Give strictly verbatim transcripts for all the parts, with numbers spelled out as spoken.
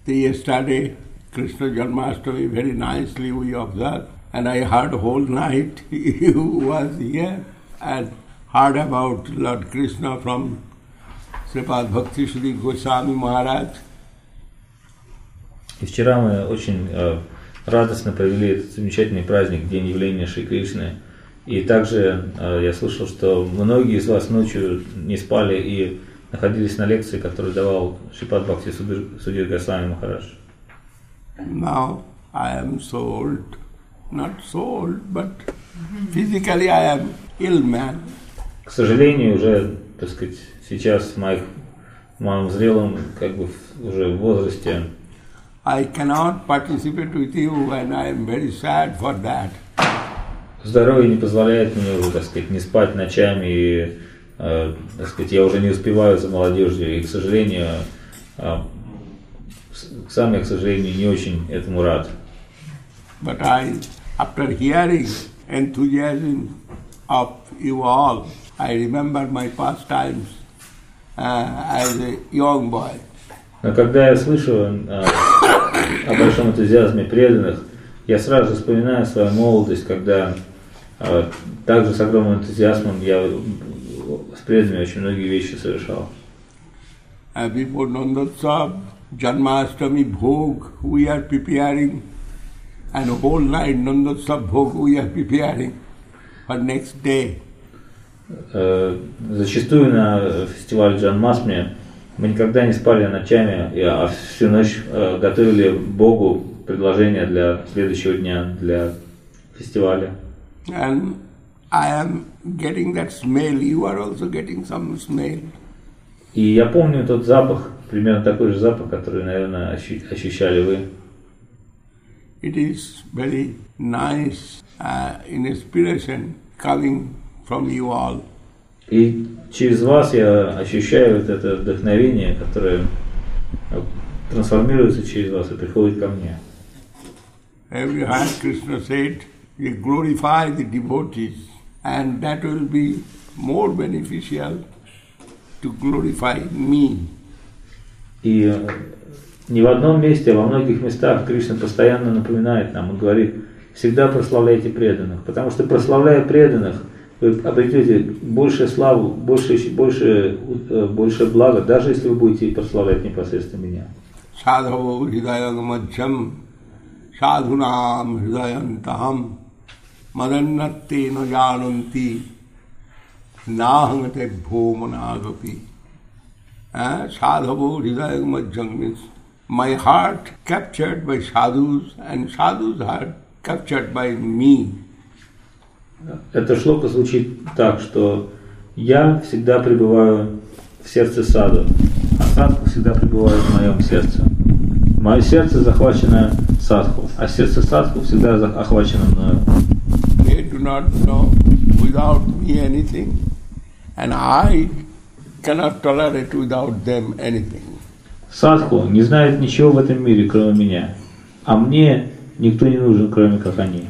The yesterday Krishna Janmashtami very nicely we observed, and I heard whole night you was here and heard about Lord Krishna from Sripad Bhakti Sri Goswami Maharaj. И вчера мы очень э, радостно провели этот замечательный праздник, День явления Шри Кришны. И также э, я слышал, что многие из вас ночью не спали и находились на лекции, которую давал Шрипад Бхакти Судир Госвами Махарадж. Now I am so old, not so old, but physically I am ill man. К сожалению, уже, так сказать, сейчас в, моих, в моем зрелом, как бы уже в возрасте, I cannot participate with you, and I am very sad for that. Здоровье не позволяет мне уже, так сказать, не спать ночами, и, э, так сказать, я уже не успеваю за молодежью, и, к сожалению, э, сам я, к сожалению, не очень этому рад. But I, after hearing enthusiasm of you all, I remember my past times uh, as a young boy. Но когда я слышу э, о большом энтузиазме преданных, я сразу же вспоминаю свою молодость, когда э, также с огромным энтузиазмом я с преданными очень многие вещи совершал. Before Nandotsav, Janmashtami Bhog, we are preparing, and whole night Nandotsav Bhog we are preparing for next day. Э, зачастую на фестивале Джанмастми мы никогда не спали ночами, а всю ночь э, готовили Богу предложение для следующего дня, для фестиваля. And I am getting that smell. You are also getting some smell. И я помню тот запах, примерно такой же запах, который, наверное, ощущали вы. It is very nice uh, inspiration coming from you all. И через вас я ощущаю вот это вдохновение, которое трансформируется через вас и приходит ко мне. Every Hare Krishna said, you glorify the devotees, and that will be more beneficial to glorify me. И не в одном месте, а во многих местах Кришна постоянно напоминает нам, он говорит, всегда прославляйте преданных, потому что прославляя преданных, вы обретете большую славу, больше, больше, больше блага, даже если вы будете прославлять непосредственно меня. Sadhavo hridayam madhyam sadhunam hridayantaham madannatti na jananti nahangate bhomanagapi. Sadhavo hridayam madhyam means my heart captured by sadhus and sadhus' heart captured by me. Это шлока звучит так, что я всегда пребываю в сердце саду, а садху всегда пребывает в моем сердце. Мое сердце захвачено садху, а сердце садху всегда охвачено мною. They do not know without me anything, and I cannot tolerate without them anything. Садху не знает ничего в этом мире, кроме меня, а мне никто не нужен, кроме как они.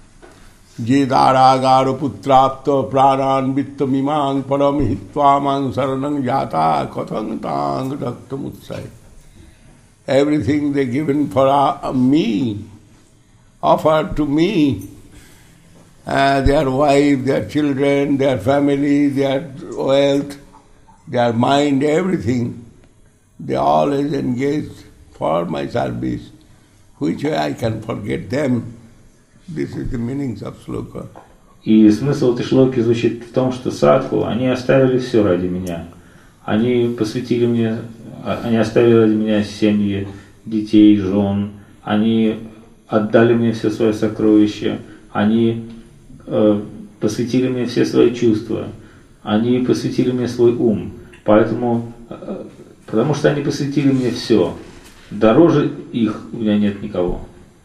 Jedārāgāra putrāpta prāṇān vittamimāṅ param hitvāmaṅ saranam jātā katham tāṅ daktamutsai. Everything they given for uh, me, offered to me, uh, their wife, their children, their family, their wealth, their mind, everything, they always engaged for my service. Which way I can forget them? This is the meaning of sloka. И смысл этой шлоки звучит в том, что садху, они оставили все ради меня. Они посвятили мне, они оставили ради меня семьи, детей, жен. Они отдали мне все свои сокровища. Они э, посвятили мне все свои чувства. Они посвятили мне свой ум. Поэтому, э, потому что они посвятили мне все. Дороже их у меня нет никого.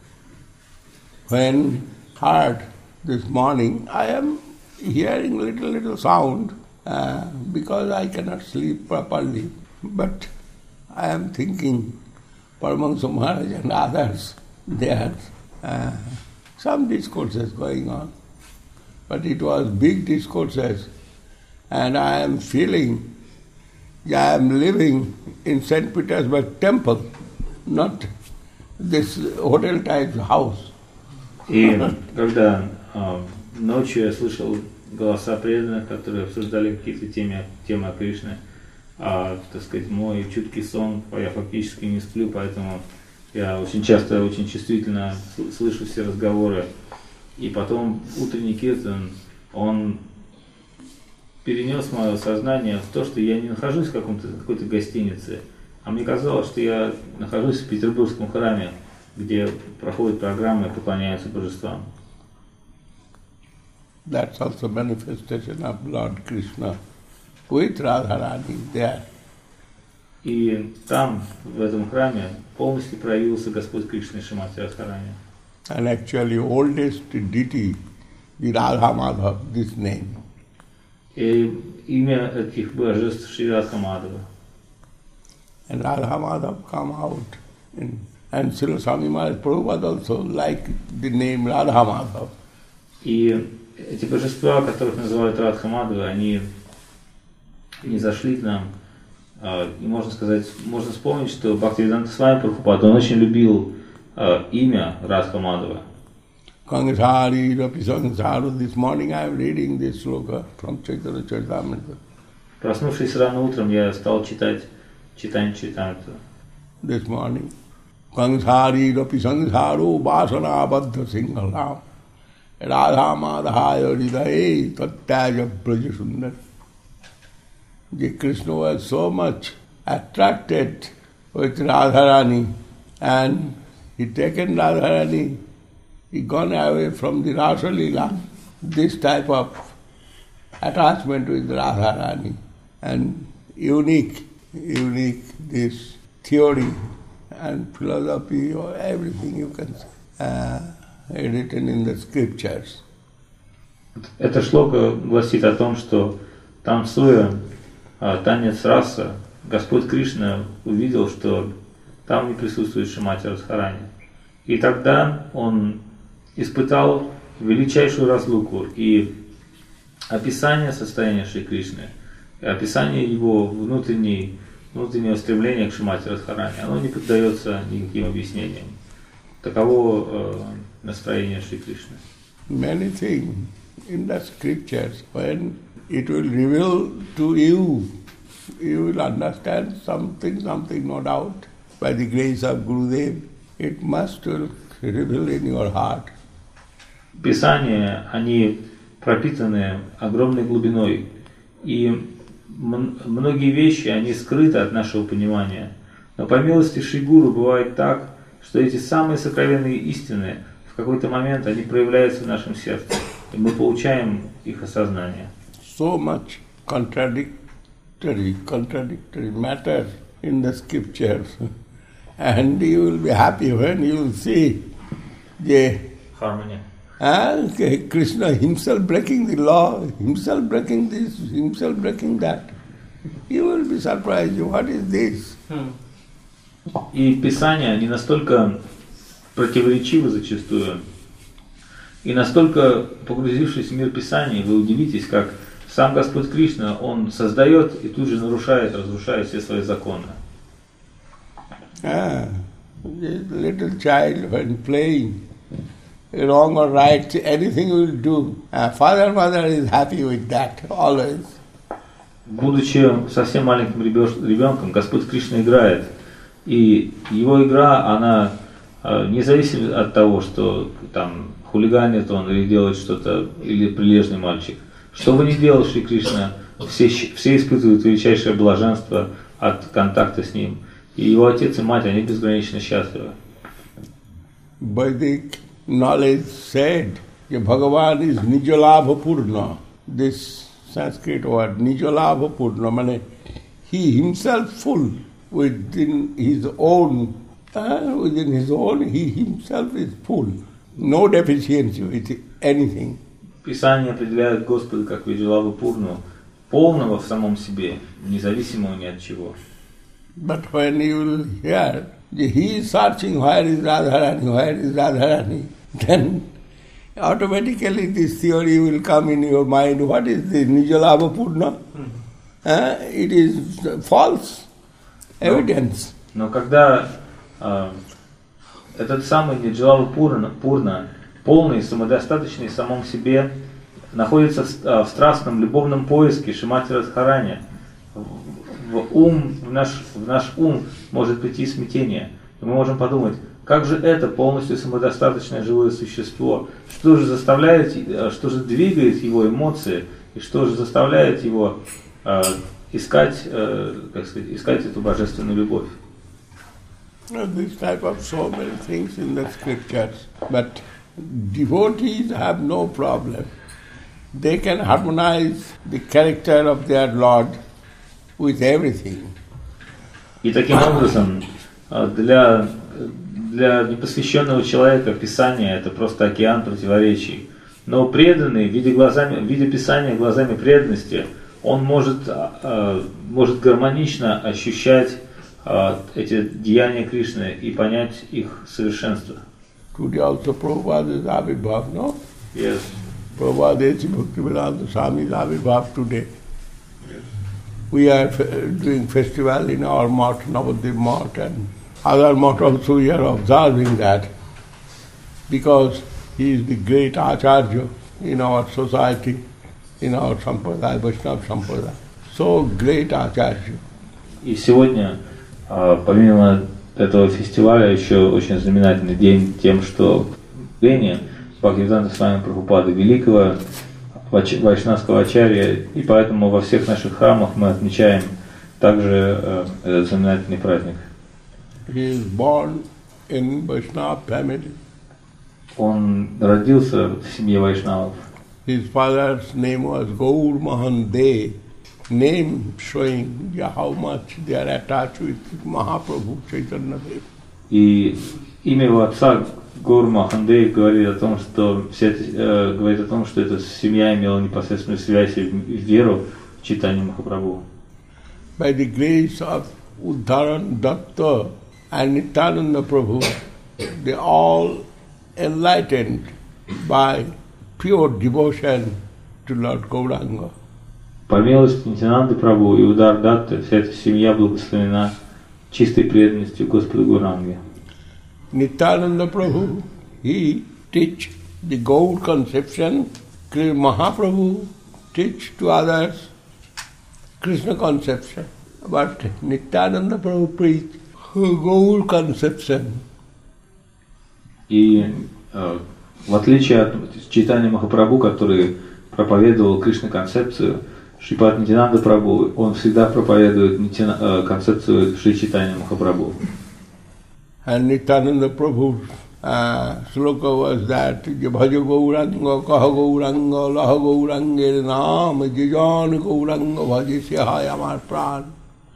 When heard this morning, I am hearing little little sound uh, because I cannot sleep properly. But I am thinking, Paramahansa Maharaj and others, there uh, some discourses going on. But it was big discourses, and I am feeling I am living in Saint Petersburg temple. not this hotel-type house. И когда э, ночью я слышал голоса преданных, которые обсуждали какие-то темы, темы о Кришне, а, так сказать, мой чуткий сон, я фактически не сплю, поэтому я очень часто, очень чувствительно слышу все разговоры. И потом утренний киртан, он перенес мое сознание в то, что я не нахожусь в каком-то, какой-то гостинице, а мне казалось, что я нахожусь в Петербургском храме, где проходят программы и поклоняются божествам. That's also manifestation of Lord Krishna with Radharani there. И там, в этом храме, полностью проявился Господь Кришна и Шримати Радхарани. And actually oldest deity, the Radha Madhav, this name. И имя этих божеств Шри Радха Мадхава. And Radha Madhav come out in, and Srila Swami Maharaj Prabhupada also like the name Radha Madhav. И эти божества, которых называют Радха Мадхава, они не зашли к нам. И можно сказать, можно вспомнить, что Бхактивиданта Свами Прабхупада, он очень любил uh, имя Радха Мадхава. Kangsari, Rapi Sangsaru, this morning I am reading this sloka from Chaitanya Charitamrita. Проснувшись рано утром, я стал читать Чайтанья Чаритамриту. This morning. Kangsari, Rapi Sangsaru, Vasana Baddha Singhalam. Radha Madhaya Hridaye Tattyaja Braja Sundar. The Krishna was so much attracted with Radharani, and he taken Radharani, he gone away from the Rasa Leela, this type of attachment with Radharani, and unique, unique this theory and philosophy or everything you can say, uh, written in the scriptures. Эта шлока гласит о том, что танцуя танец раса, Господь Кришна увидел, что там не присутствует Шримати Радхарани. И тогда он испытал величайшую разлуку, и описание состояния Шри Кришны, и описание его внутренней, внутреннего стремления к Шримати Радхарани, оно не поддается никаким объяснениям. Таково э, настроение Шри Кришны. Many things in the scriptures, when it will reveal to you, you will understand something, something, no doubt, by the grace of Gurudev, it must will reveal in your heart. Писания, они пропитаны огромной глубиной, и многие вещи, они скрыты от нашего понимания. Но по милости Шри Гуру бывает так, что эти самые сокровенные истины, в какой-то момент они проявляются в нашем сердце, и мы получаем их осознание. So much contradictory, contradictory matter in the scriptures. And you will be happy when you will see the Harmony. Uh, Krishna himself breaking the law, himself breaking this, himself breaking that. You will be surprised, what is this? И Писания, они настолько противоречивы зачастую, и настолько погрузившись в мир Писаний, вы удивитесь, как сам Господь Кришна, Он создает и тут же нарушает, разрушает все свои законы. Ah, this little child when playing, wrong or right, anything will do. Uh, father and mother is happy with that, always. Будучи совсем маленьким ребенком, Господь Кришна играет. И его игра, она не зависит от того, что там хулиганит он или делает что-то, или прилежный мальчик. Что бы ни делал Шри Кришна, все, все испытывают величайшее блаженство от контакта с ним. И его отец и мать, они безгранично счастливы. Vedic knowledge said that Bhagavan is Nijalabha Purna. This Sanskrit word, Nijalabha Purna, means he himself full within his own, uh, within his own, he himself is full. No deficiency with anything. Писание определяет Господа как Виджалабха Пурну, полного в самом себе, независимого ни от чего. But when you will hear, he is searching where is Radharani, where is Radharani, then automatically this theory will come in your mind. What is this Nijalabha Purna? Mm-hmm. Uh, it is false evidence. Но, но когда этот самый Ниджалава Пурна, Пурна, полный, самодостаточный в самом себе, находится в, в страстном любовном поиске Шримати Радхарани. В ум, в наш, в наш ум может прийти смятение. И мы можем подумать, как же это полностью самодостаточное живое существо, что же заставляет, что же двигает его эмоции, и что же заставляет его э, искать, э, как сказать, искать эту божественную любовь. This type of so many things in the scriptures, but devotees have no problem. They can harmonize the character of their Lord with everything. И таким образом, для, для непосвященного человека Писание это просто океан противоречий. Но преданный, видя, глазами, видя Писание глазами преданности, он может, может гармонично ощущать эти деяния Кришны и понять их совершенство. Today also Prabhupada is Abhibhav, no? Yes. Prabhupada is Bhaktivedanta Swami is Abhibhav today. Yes. We are doing festival in our mott, Navadvip mott, and other mott also we are observing that because he is the great Acharya in our society, in our Sampradaya, Vaishnava Sampradaya. So great Acharya. И сегодня, помимо этого фестиваля, еще очень знаменательный день тем, что пение Бхактивиданта Свами Прабхупады, великого вайшнавского ачарья, и поэтому во всех наших храмах мы отмечаем также этот знаменательный праздник. He is born in Vaishnava family. Он родился в семье вайшнавов. His father's name was Gaur Mohan De. Name showing how much they are attached with Mahaprabhu Chaitanya Dev. И имя его отца Гаур Махандей говорит о том, что вся, э, говорит о том, что эта семья имела непосредственную связь и веру в Чайтанья Махапрабху. By the grace of Uddharan Datta and Nityananda Prabhu, they all enlightened by pure devotion to Lord Gauranga. По милости Нитянанды Прабху и Удар Датты вся эта семья благословена чистой преданностью Господу Гауранге. Nityananda Prabhu, he teach the Gaur conception. Mahaprabhu teach to others Krishna conception. But Nityananda Prabhu preach Gaur conception. И э, в отличие от Чайтанья Махапрабху, который проповедовал Кришна концепцию, Шрипад Нитянанда Прабху, он всегда проповедует нитяна, э, концепцию Шри Чайтанья Махапрабху. And Nityananda Prabhu's uh, sloka was that Bhaja Gauranga, Kaha Gauranga, Laha Gaurange Naam, Jijan Gauranga, Bhajisya Hai Amar Pran.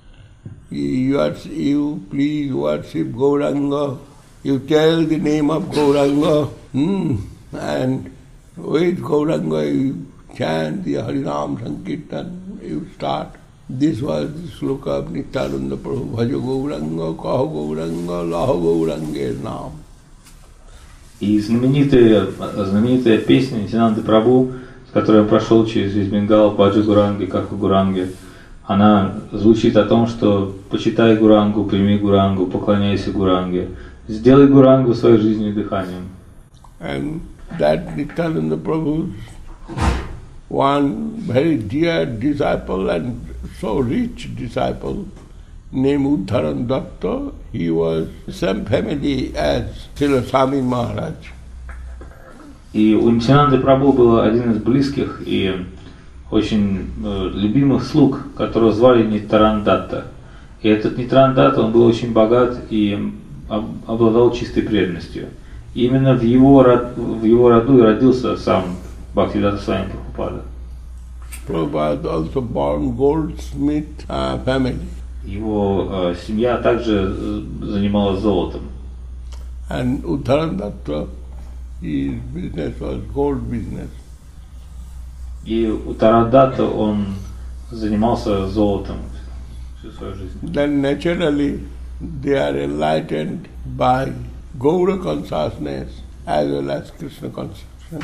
You, you please worship Gauranga, you tell the name of Gauranga, hmm, and with Gauranga you chant the Harinam Sankirtan, you start. This was the sloka of Nityananda Prabhu, Bhaja Gauranga, Kaha Gauranga, Laha Gaurange Naam. И знаменитая, знаменитая песня Нитянанды Прабху, с которой он прошел через весь Бенгал, Баджа Гуранги, Каха Гуранги, она звучит о том, что почитай Гурангу, прими Гурангу, поклоняйся Гуранге, сделай Гурангу своей жизнью и дыханием. And that Nityananda Prabhu's one very dear disciple and so rich disciple named Uddharan Datta, he was same family as Srila Swami Maharaj. И у Нитянанды Прабху был один из близких и очень э, любимых слуг, которого звали Нитаран Датта. И этот Нитаран Датта, он был очень богат и об, обладал чистой преданностью. И именно в его, род, в его роду и родился сам Бхактивиданта Свами Прабхупада. Prabhupada also born goldsmith uh, family. Его э, семья также занималась золотом. And Uddharan Datta, his business was gold business. И Уттаран Датта, он занимался золотом всю свою жизнь. Then naturally they are enlightened by Gaura consciousness as well as Krishna conception.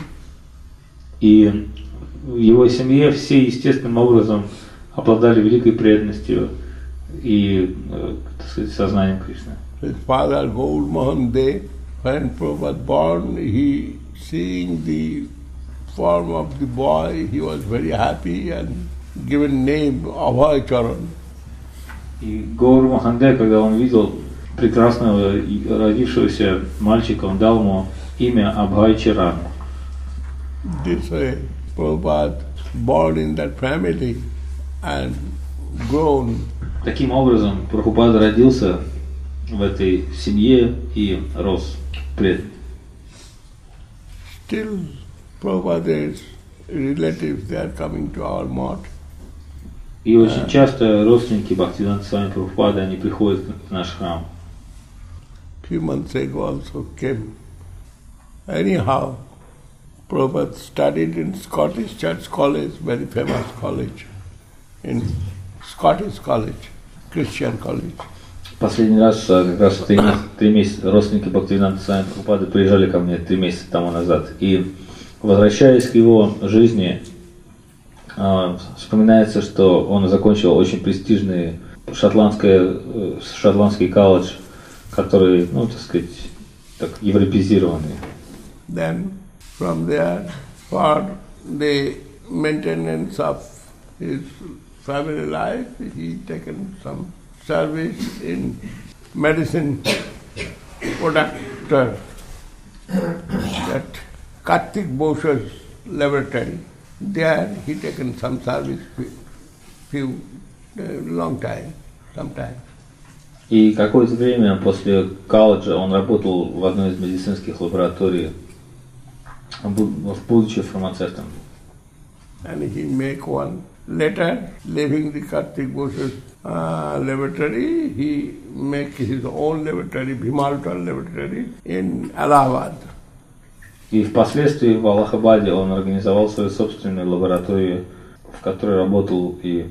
И в его семье все естественным образом обладали великой преданностью и, так сказать, сознанием Кришны. his father Gaur Mohan De, when Prabhupada was born, he seeing the form of the boy, he was very happy and given name Abhay Charan. И Гаур Маханде, когда он видел прекрасного родившегося мальчика, он дал ему имя Абхай Чаран. This way, Prabhupada born in that family and grown. Таким образом, Прабхупада родился в этой семье и рос пред. Still, Prabhupada's relatives, they are coming to our mosque. И очень часто родственники Бхактивинода Свами Прабхупады, они приходят в наш храм. Few months ago also came. Anyhow, Prabhupada studied in Scottish Church College, very famous college, in Scottish College, Christian College. Последний раз, как раз три, три месяца, родственники Бхактивинода Свами Прабхупады приезжали ко мне три месяца тому назад. И возвращаясь к его жизни, вспоминается, что он закончил очень престижный шотландский, шотландский колледж, который, ну, так сказать, так европеизированный. Then from there, for the maintenance of his family life, he taken some service in medicine productor, that Karthik Bosa's laboratory. There he taken some service few, uh, long time, sometime. И какое-то время после колледжа он работал в одной из медицинских лабораторий, будучи фармацевтом. And he make one letter leaving the Karthik Bosa's uh, laboratory. He make his own laboratory, Bhimalta laboratory, in Allahabad. И впоследствии в Аллахабаде он организовал свою собственную лабораторию, в которой работал и.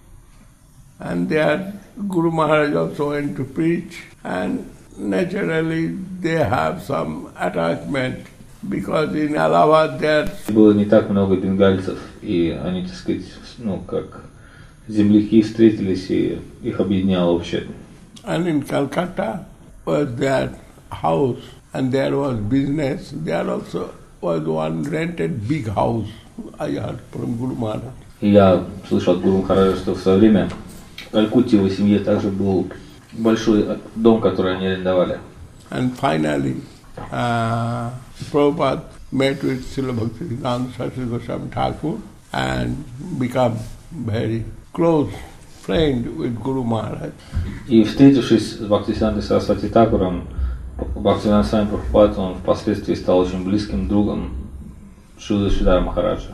And there Guru Maharaj also went to preach, and naturally they have some attachment, because in Allahabad there было не так много бенгальцев, и они, так сказать, ну, как земляки встретились, и их объединяло общее. And in Calcutta was their house, and there was business. There also was one rented big house, I heard from Guru Maharaj. И я слышал от Гуру Махараджа, что в свое время в Калькутте его семье также был большой дом, который они арендовали. And finally, uh, Prabhupada met with Srila Bhaktivedanta Saraswati Goswami Thakur and become very close friend with Guru Maharaj. И встретившись с Бхактисидантой Сарасвати Такуром, Бхактивинода Свами Прабхупада, он впоследствии стал очень близким другом Шрила Шридхара Махараджа.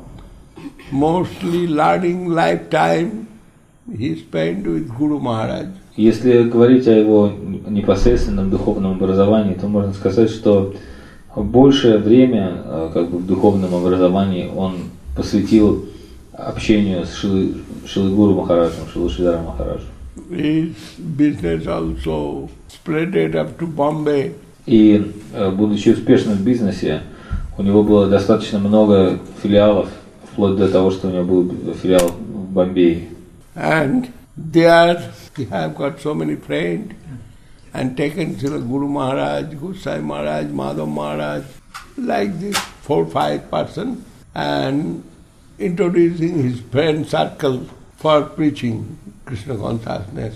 Mostly learning lifetime he spent with Guru Maharaj. Если говорить о его непосредственном духовном образовании, то можно сказать, что большее время, как бы, в духовном образовании он посвятил общению с Шрилой, Шрилой Гуру Махараджем, Шрилой Шридхаром Махараджем. His business also spread it up to Bombay. И, будучи успешным в бизнесе, у него было достаточно много филиалов, вплоть до того, что у него был филиал в Бомбее. And there he have got so many friends, and taken Srila Guru Maharaj, Gosai Maharaj, Madhav Maharaj, like this four five person, and introducing his friend circle for preaching Krishna consciousness.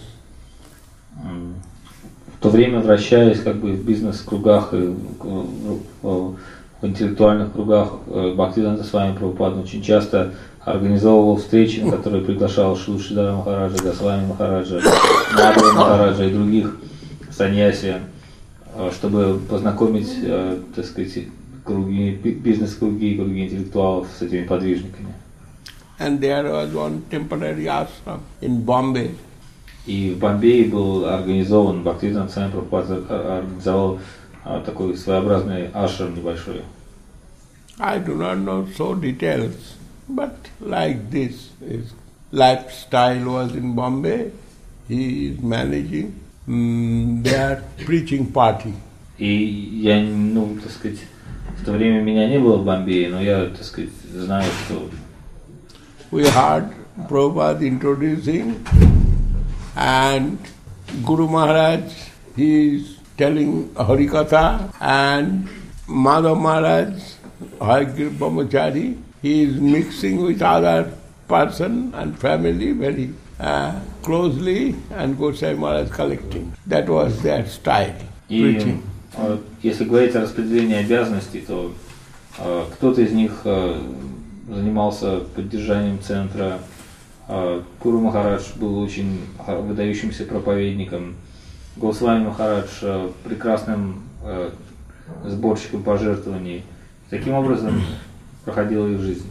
В то время, вращаясь как бы в бизнес-кругах и в интеллектуальных кругах, Бхактивинода Свами Прабхупада очень часто организовывал встречи, на которые приглашал Шрилу Шридхара Махараджа, Госвами Махараджа, Мадхава Махараджа и других саньяси, чтобы познакомить, так сказать, круги, бизнес-круги и круги интеллектуалов с этими подвижниками. And there was one temporary ashram in Bombay. И в Бомбее был организован, Бхактивинода Свами Прабхупада организовал такой своеобразный ашрам небольшой. I do not know so details, but like this, his lifestyle was in Bombay. He is managing um, their preaching party. И я, ну, так сказать, в то время меня не было в Бомбее, но я, так сказать, знаю, что... We heard Prabhupada introducing, and Guru Maharaj he is telling Harikatha, and Madhav Maharaj, Hayagir Brahmachari, he is mixing with other person and family very uh, closely, and Gosai Maharaj collecting. That was their style, preaching. И если говорить о распределении обязанностей, то э, кто-то из них э, занимался поддержанием центра. э, Гуру Махарадж был очень выдающимся проповедником. Госвами Махарадж э, прекрасным э, сборщиком пожертвований. Таким образом проходила их жизнь.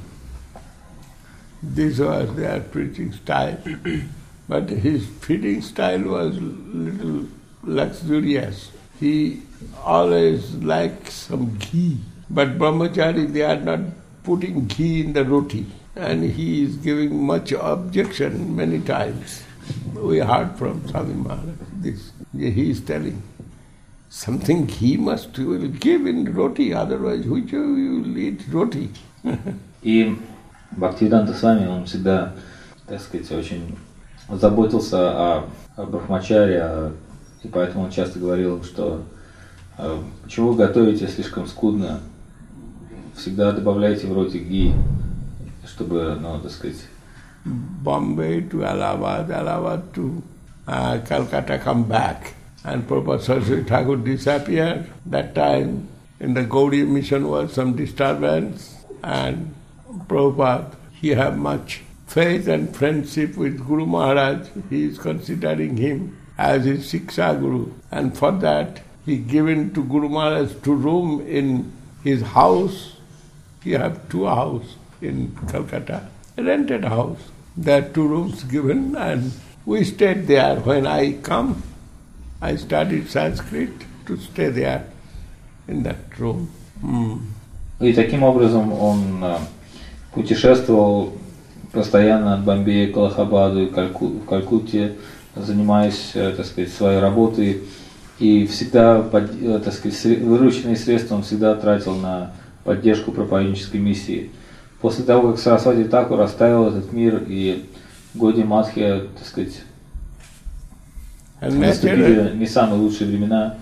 This was their preaching style, but his feeding style was little luxurious. He always liked some ghee, but Brahmachari, they are not putting ghee in the roti, and he is giving much objection many times. We heard from Swami Maharaj this. He is telling, something he must will give in roti, otherwise which you will eat roti. И Бхактивиданта Свами, он всегда, так сказать, очень заботился о, о брахмачаре, о, и поэтому он часто говорил, что почему вы готовите слишком скудно, всегда добавляйте в ротик ги, чтобы, ну, так сказать... Bombay to Allahabad, Allahabad to uh, Calcutta come back. And Prabhupada Saraswati Thakur disappeared. That time in the Gaudiya mission was some disturbance, and Prabhupada, he had much faith and friendship with Guru Maharaj. He is considering him as his Shiksha Guru, and for that he given to Guru Maharaj two room in his house. He have two house in Calcutta, a rented house. There are two rooms given, and we stayed there. When I come, I studied Sanskrit to stay there in that room. Mm. И таким образом он путешествовал постоянно от Бомбея к Аллахабаду и Кальку, в Калькутте, занимаясь, так сказать, своей работой, и всегда, так сказать, вырученные средства он всегда тратил на поддержку проповеднической миссии. После того, как Сарасвати Такур оставил этот мир и Годи Мадхья, так сказать, наступили не самые лучшие времена,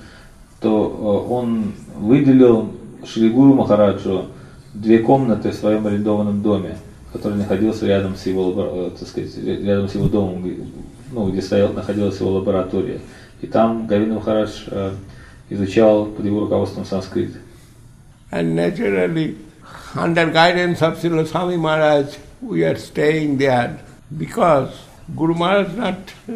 то он выделил Шри Гуру Махараджу две комнаты в своем арендованном доме, который находился рядом с его, так сказать, рядом с его домом, ну, где стоял, находилась его лаборатория. И там Говинда Махарадж изучал под его руководством санскрит. And naturally, under guidance of Srila Swami Maharaj, we are staying there because Guru Maharaj not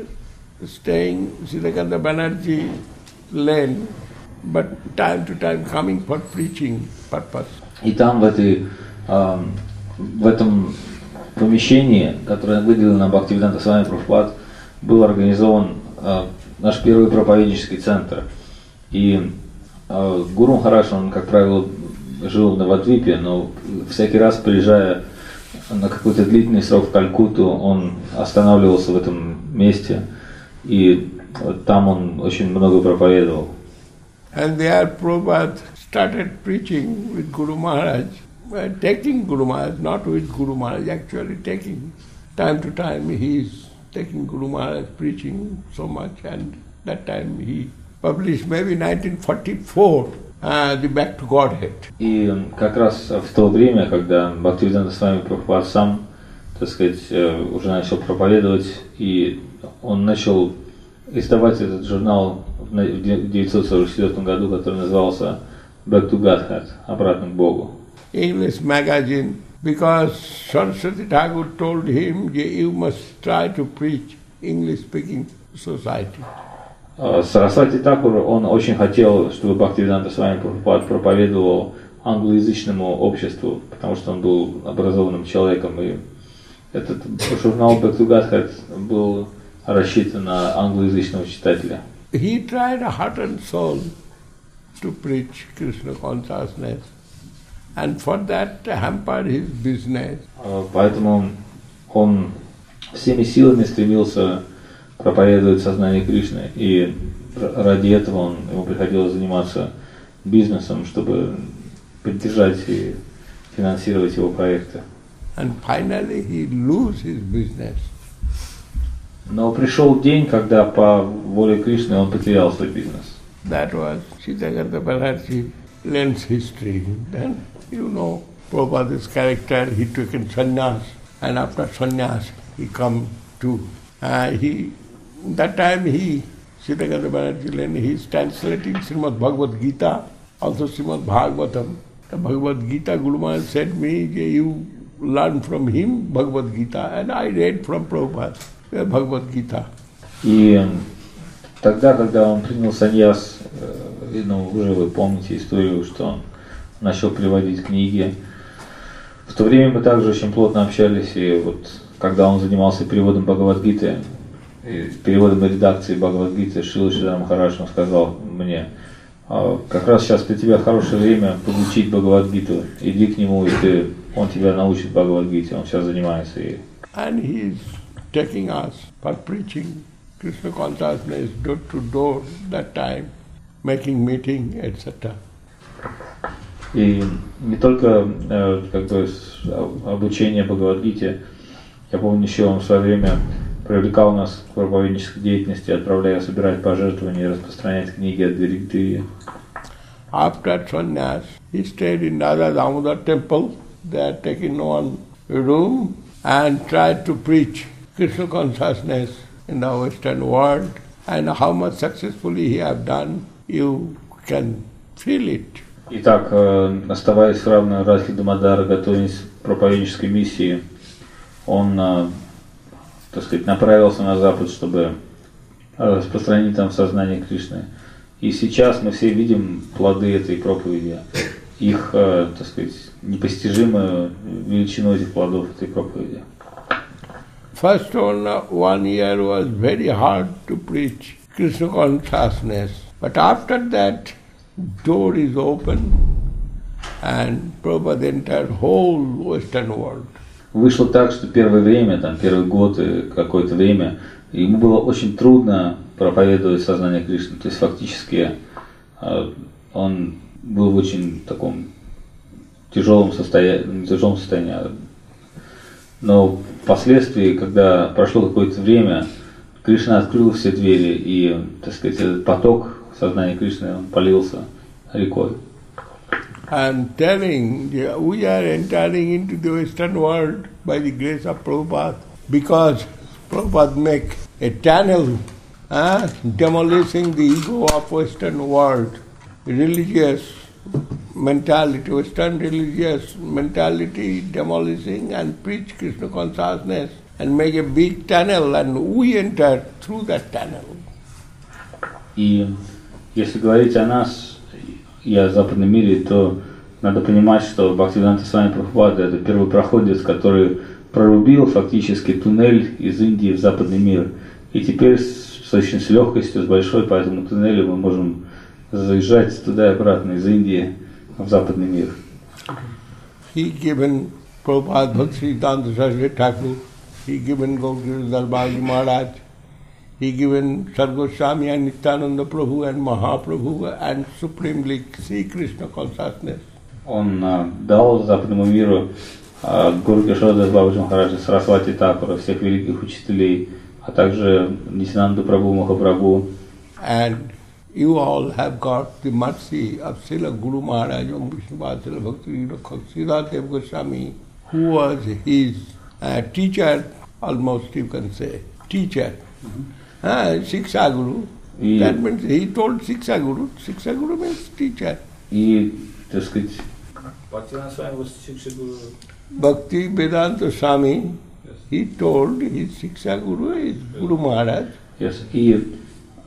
staying Srilakanta Banerjee lane, but time to time coming for preaching purpose. И там в этой, э, в этом помещении, которое выделено на Бхактивиданта Свами Прабхупад, был организован э, наш первый проповеднический центр. И э, Гуру Махарадж, он, как правило, жил в Навадвипе, но всякий раз, приезжая на какой-то длительный срок в Калькутту, он останавливался в этом месте, и вот там он очень много проповедовал. And there Prabhupada started preaching with Guru Maharaj, uh, taking Guru Maharaj, not with Guru Maharaj, actually taking. Time to time he is taking Guru Maharaj preaching so much, and that time he published maybe nineteen forty-four, uh, the Back to Godhead. И как раз в то время, когда Бхактивиданта Свами Прабхупад сам, так сказать, уже начал проповедовать, и он начал издавать этот журнал в девятьсот сорок четвёртом году, который назывался Back to Godhead, обратно к Богу. English magazine, because Saraswati Thakur told him, you must try to preach English-speaking society. Сарасвати Такур, он очень хотел, чтобы Бхактивиданта Свами Прабхупад проповедовал англоязычному обществу, потому что он был образованным человеком, и этот журнал Back to Godhead был рассчитан на англоязычного читателя. He tried heart and soul to preach Krishna consciousness, and for that hampered his business. Поэтому он всеми силами стремился проповедовать сознание Кришны, и ради этого он, ему приходилось заниматься бизнесом, чтобы поддержать и финансировать его проекты. And finally he lose his business. Но пришел день, когда по воле Кришны он потерял свой бизнес. That was Chittaganta Banerjee lens history. Then, you know, Prabhupada's character, he took in sannyas, and after sannyas, he come to, uh, he, that time he, Chittaganta Banerjee lens, he is translating Srimad Bhagavad Gita, also Srimad Bhagavatam. The Bhagavad Gita, Guru Maharaj said me, you learn from him Bhagavad Gita, and I read from Prabhupada, Bhagavad Gita. И тогда, когда он принял саньяс, ну, уже вы помните историю, что он начал переводить книги. В то время мы также очень плотно общались, и вот когда он занимался переводом Бхагавад-гиты, переводом и редакцией Бхагавад-гиты, Шрила Шридхар Махарадж сказал мне: как раз сейчас для тебя хорошее время подучить Бхагавад-гиту, иди к нему, и ты, он тебя научит Бхагавад-гите, он сейчас занимается ей. And he is taking us for preaching Krishna consciousness door to door that time, making meeting, et cetera. И не только э, как бы обучение Бхагавад-гите, я помню, еще он в свое время привлекал нас к проповеднической деятельности, отправляя собирать пожертвования и распространять книги от двери к двери. After sannyas, he stayed in Radha Damodar temple. They had taken one room and tried to preach Krishna consciousness in the Western world. And how much successfully he have done, you can feel it. Итак, оставаясь в Радхе Дамодара, готовясь к проповеднической миссии, он, так сказать, направился на Запад, чтобы распространить там сознание Кришны. И сейчас мы все видим плоды этой проповеди, их, так сказать, непостижимую величину этих плодов этой проповеди. First one, one year was very hard to preach Krishna consciousness, but after that, door is open, and Prabhupada entered whole Western world. Вышло так, что первое время, там, первый год и какое-то время, ему было очень трудно проповедовать сознание Кришны. То есть фактически он был в очень таком тяжелом состоянии, тяжелом состоянии. Но впоследствии, когда прошло какое-то время, Кришна открыл все двери, и, так сказать, этот поток сознания Кришны, он полился рекой. And telling, we are entering into the Western world by the grace of Prabhupada, because Prabhupada make a tunnel, uh, demolishing the ego of Western world, religious mentality, Western religious mentality, demolishing and preach Krishna consciousness and make a big tunnel, and we enter through that tunnel. И если говорить о нас и о западном мире, то надо понимать, что Бхактивиданта Свами Прабхупада — это первый проходец, который прорубил фактически туннель из Индии в западный мир. И теперь с, очень с легкостью, с большой по этому туннелю мы можем заезжать туда и обратно из Индии в западный мир. He given Prabhupada Bhaktisiddhanta Saraswati Thakur, he given Gauriya Darbaji Maharaj, he given Sargoswami and Nityananda Prabhu and Mahaprabhu and supremely Sri Krishna consciousness. Он uh, дал западному миру uh, Гуру Кешава Бабаджи Махараджа, Сарасвати Такура, всех великих учителей, а также Нитянанду Прабhu, Махапрабху. And you all have got the mercy of Srila Guru Maharaj, Om Vishnupada Srila Bhakti Siddhartha Deva Goswami, who was his uh, teacher, almost you can say, teacher. Mm-hmm. Uh, Shiksha Guru. И, that means he told Shiksha Guru. Shiksha Guru means teacher. И, так сказать, Bhakti Vedanta Swami, yes. He told his Shiksha Guru is Guru Maharaj. Yes. И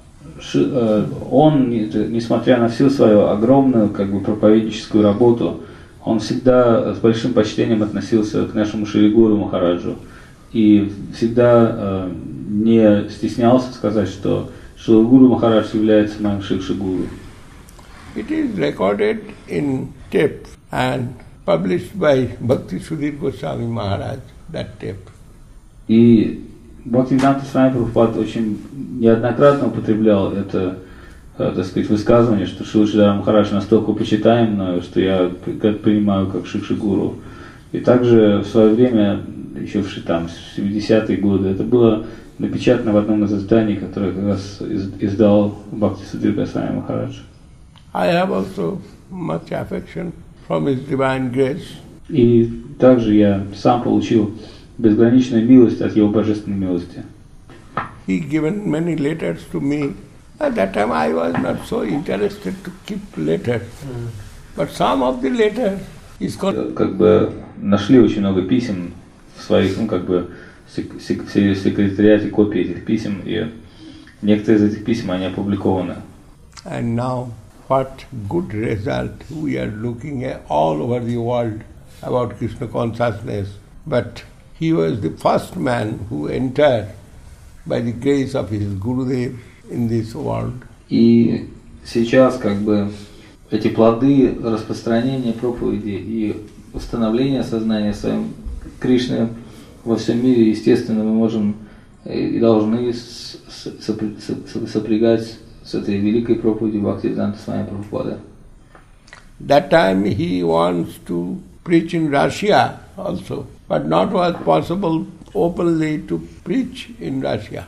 он, несмотря на всю свою огромную как бы проповедническую работу, он всегда с большим почтением относился к нашему Шри Гуру Махараджу и всегда э, не стеснялся сказать, что Шри Гуру Махарадж является моим Шикша Гуру. It is recorded in tape and published by Bhakti Sudhir Goswami Maharaj, that tape. И Бхактивиданта Свами Прабхупада очень неоднократно употреблял это, так сказать, высказывание, что Шрила Шридхар Махарадж настолько почитаем мною, что я принимаю как Шикша Гуру. И также в свое время еще в там, семидесятые годы. Это было напечатано в одном из изданий, которое как раз издал Бхактисудир Госвами Махарадж. I have also much affection from His divine grace. И также я сам получил безграничную милость от Его божественной милости. He given many letters to me. At that time I was not so interested to keep letters. Mm. But some of the letters is called... Как бы нашли очень много писем в своих, ну как бы, сек- сек- секретариате копии этих писем, и некоторые из этих писем, они опубликованы. And now, what good result we are looking at all over the world about Krishna consciousness. But he was the first man who entered by the grace of his Gurudev in this world. И сейчас как бы эти плоды распространения проповеди и установления сознания своим Кришны во всем мире, естественно, мы можем и должны сопрягать с этой великой проповедью Бхактивиданта Свами Прабхупады. That time he wants to preach in Russia also, but not was possible openly to preach in Russia.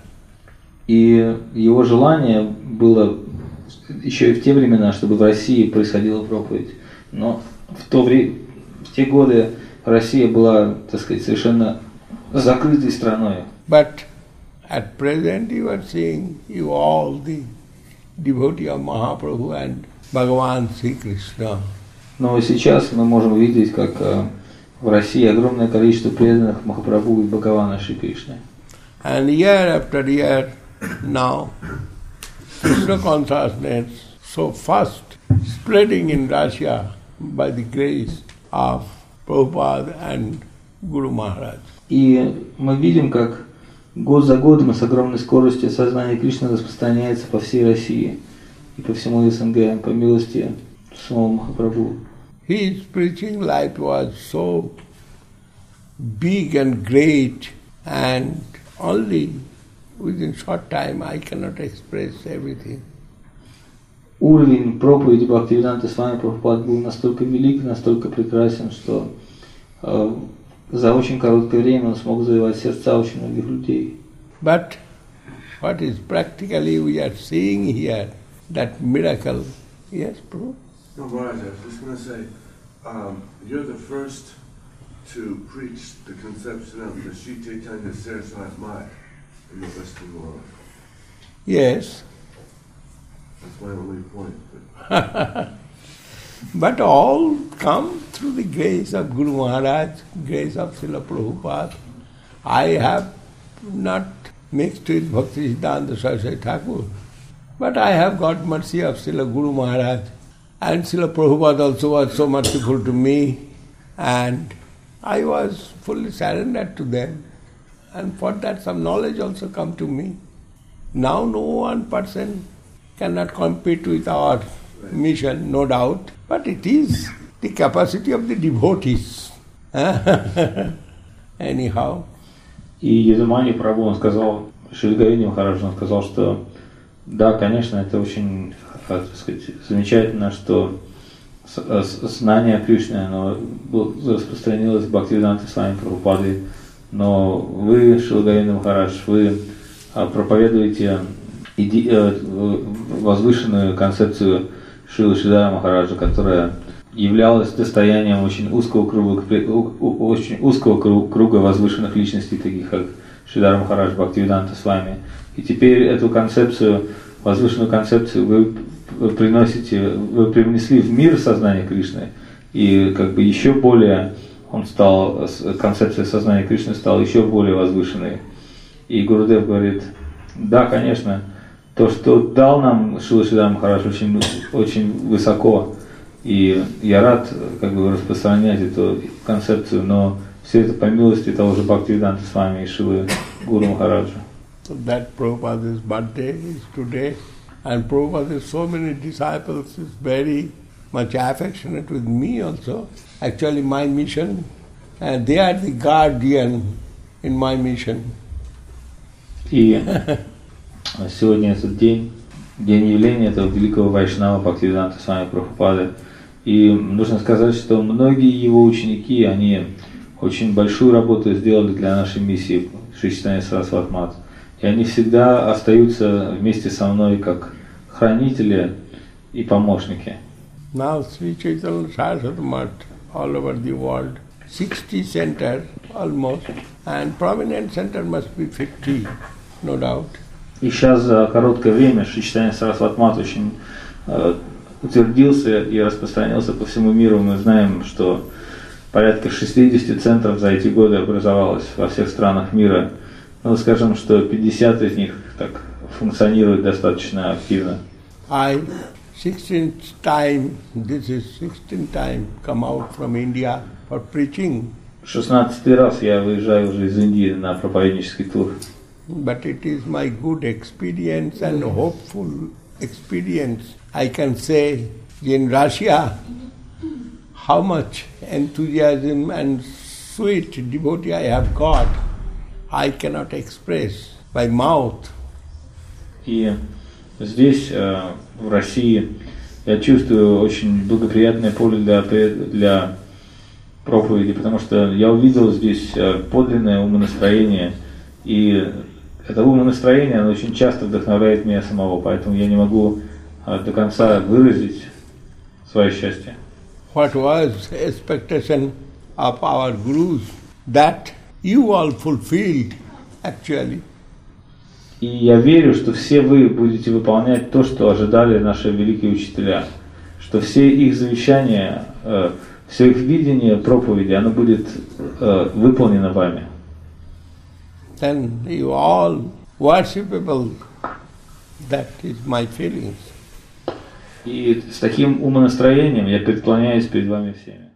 И его желание было еще и в те времена, чтобы в России происходила проповедь. Но в то время, в те годы Россия была, так сказать, совершенно закрытой страной. But at present you are seeing you all the devotee of Mahaprabhu and Bhagavan Sri Krishna. Но сейчас мы можем видеть, как в России огромное количество преданных Махапрабху и Бхагавана Шри Кришны. And year after year now, Krishna consciousness so fast spreading in Russia by the grace of Prabhupada and Guru Maharaj. И мы видим, как год за годом с огромной скоростью сознание Кришны распространяется по всей России и по всему СНГ по милости самого Махапрабху. His preaching light was so big and great, and only within short time I cannot express everything. Уровень проповеди Бхактивиданта Свами Прабхупады был настолько велик, настолько прекрасен, что э, за очень короткое время он смог завоевать сердца очень многих людей. But what is practically we are seeing here, that miracle, yes, Prabhu? No, Maharaj, I was just going to say, um, you're the first to preach the conception of the Sri Chaitanya Saraswati Mai in the Western world. Yes. That's my only point. But, but all come through the grace of Guru Maharaj, grace of Srila Prabhupada. I have not mixed with Bhakti Siddhanta Saraswati Thakur, but I have got mercy of Srila Guru Maharaj. And Srila Prabhupada also was so merciful to me, and I was fully surrendered to them. And for that some knowledge also come to me. Now no one person cannot compete with our mission, no doubt, but it is the capacity of the devotees. Anyhow. И Ядумани Прабху, он сказал, Шри Говинда Махарадж, он сказал, что да, конечно, это очень, так сказать, замечательно, что знание Кришны, оно распространилось в Бхактивиданте Свами Прабхупады, но вы, Шри Говинда Махарадж, вы проповедуете иде- возвышенную концепцию Шрила Шридхара Махараджа, которая являлась достоянием очень узкого круга, очень узкого круга возвышенных личностей, таких как Шридхар Махарадж, Бхактивиданта Свами. И теперь эту концепцию, возвышенную концепцию вы приносите, вы привнесли в мир сознание Кришны, и как бы еще более он стал, концепция сознания Кришны стала еще более возвышенной. И Гурудев говорит, да, конечно, то, что дал нам Шрила Шридхар Махарадж, очень, очень высоко, и я рад как бы распространять эту концепцию, но все это по милости того же Бхактивиданта Свами и Шрилы Гуру Махараджа. So that Prabhupada's birthday is today, and Prabhupada has so many disciples, is very much affectionate with me also. Actually my mission, and they are the guardian in my mission. И сегодня этот день, день явления этого великого вайшнава Бхактивиданта Свами Прабхупады. И нужно сказать, что многие его ученики, они очень большую работу сделали для нашей миссии Шри Чайтанья Сарасвати Мат. И они всегда остаются вместе со мной как хранители и помощники. Now Sri Chaitanya Saraswati Math all over the world, sixty centers almost, and prominent center must be fifty, no doubt. И сейчас за короткое время Шри Чайтанья Сарасвати Мат очень э, утвердился и распространился по всему миру. Мы знаем, что порядка шестьдесят центров за эти годы образовалось во всех странах мира. Ну, скажем, что пятьдесят из них так функционируют достаточно активно. I sixteenth time, this is sixteenth time, come out from India for preaching. шестнадцатый раз я выезжаю уже из Индии на проповеднический тур. But it is my good experience and hopeful experience. I can say in Russia how much enthusiasm and sweet devotee I have got, I cannot express by mouth. И здесь, в России, я чувствую очень благоприятное поле для, для проповеди, потому что я увидел здесь подлинное умонастроение, и это умонастроение, оно очень часто вдохновляет меня самого, поэтому я не могу до конца выразить свое счастье. What was expectation of our gurus, that you all fulfilled actually. И я верю, что все вы будете выполнять то, что ожидали наши великие учителя, что все их завещания, все их видение проповеди, оно будет выполнено вами. Then you all worshipable, that is my feelings. И с таким умонастроением я преклоняюсь перед вами всеми.